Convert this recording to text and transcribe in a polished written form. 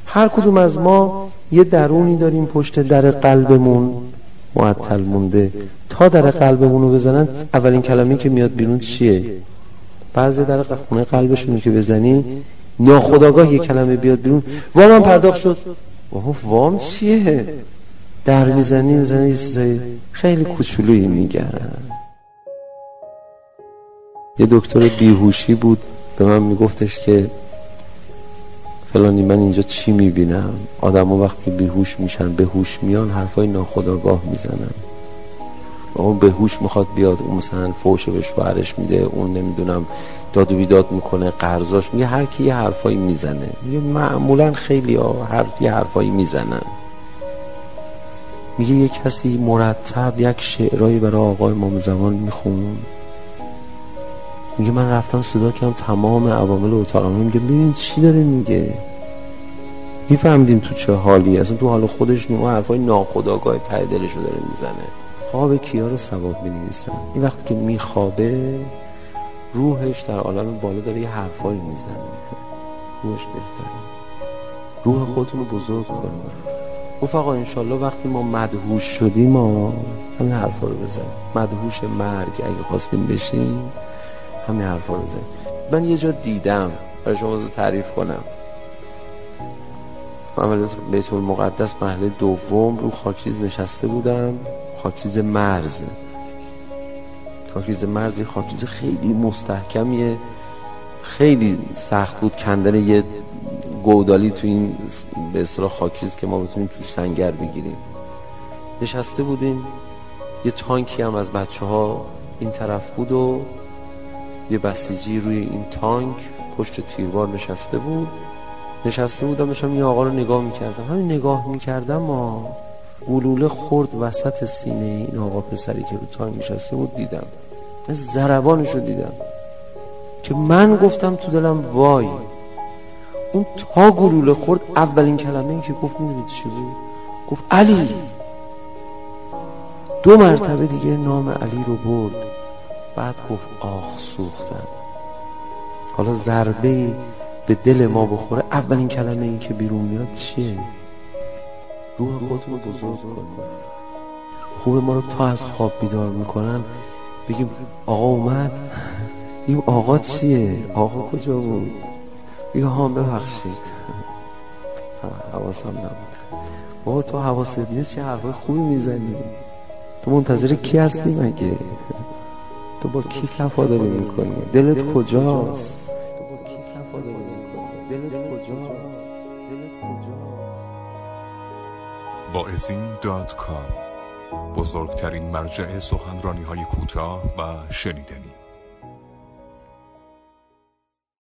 هر کدوم از ما یه درونی داریم پشت در قلبمون معطل مونده. تا در قلبمون رو بزنن اولین کلمه‌ای که میاد بیرون چیه؟ بعضی در خونه قلبشون که بزنی ناخودآگاه یه کلمه بیاد بیرون، وامم پرداخت شد. وام چیه؟ در میزنی یه چیزای خیلی کوچولویی میگن. یه دکتر بیهوشی بود به من میگفتش که فلانی من اینجا چی میبینم؟ آدم ها وقتی بیهوش میشن به هوش میان حرفای ناخودآگاه میزنن. اون به هوش میخواد بیاد، اون مثلا فوش به شوهرش میده، اون نمیدونم داد و بیداد میکنه، قرضاش میگه، هر کی یه حرفایی میزنه. میگه معمولا خیلی یه حرفایی میزنن. میگه یه کسی مرتب یک شعرایی برای آقای امام زمان میخون. میگه من رفتم صدا کردم تمام عوامل اتاقم. میگه ببین چی داره میگه، میفهمدیم تو چه حالی، اصلا تو حال خودش نیست، حرفای ناخودآگاه ته دلشو داره میزنه. خواب کیا رو ثواب می‌نویسن. این وقت که میخوابه روحش در عالم بالا داره یه حرفایی میزنه، روحش بهتره. روح خودتون رو بزرگ کنید. رفقا انشالله وقتی ما مدهوش شدیم ما همین حرفا رو بزنیم. مدهوش مرگ اگه خواستیم بشیم همین حرفا رو بزنیم. من یه جا دیدم برای شما تعریف کنم. من بیت المقدس محله دوم رو خاکریز نشسته بودم. خاکریز مرز یه خاکریز خیلی مستحکمیه، خیلی سخت بود کندن یه گودالی تو این به اصطلاح خاکریز که ما بتونیم توش سنگر بگیریم. نشسته بودیم، یه تانکی هم از بچه‌ها این طرف بود و یه بسیجی روی این تانک پشت تیربار نشسته بودم داشتم این آقا رو نگاه میکردم. همین نگاه میکردم گلوله خورد وسط سینه این آقا پسری که رو تانک نشسته بود. دیدم ضربانش رو دیدم که من گفتم تو دلم وای. اون تا گلوله خورد اولین کلمه این که گفت میدونید چی بود؟ گفت علی. 2 مرتبه دیگه نام علی رو برد. بعد گفت آخ سوختم. حالا ضربه به دل ما بخوره اولین کلمه این که بیرون میاد چیه؟ روح خودتون رو بزرگ کنید. خوبه ما رو تا از خواب بیدار میکنن بگیم آقا اومد. این آقا چیه؟ آقا کجا بود؟ بگه ها ببخشید حواسم نبود. بابا تو حواست نیست چه حرفای خوبی میزنی؟ تو منتظر کی هستی مگه؟ تو با کی صفاداری میکنی؟ دلت کجاست؟ واعظین.com بزرگترین مرجع سخنرانی‌های کوتاه و شنیدنی.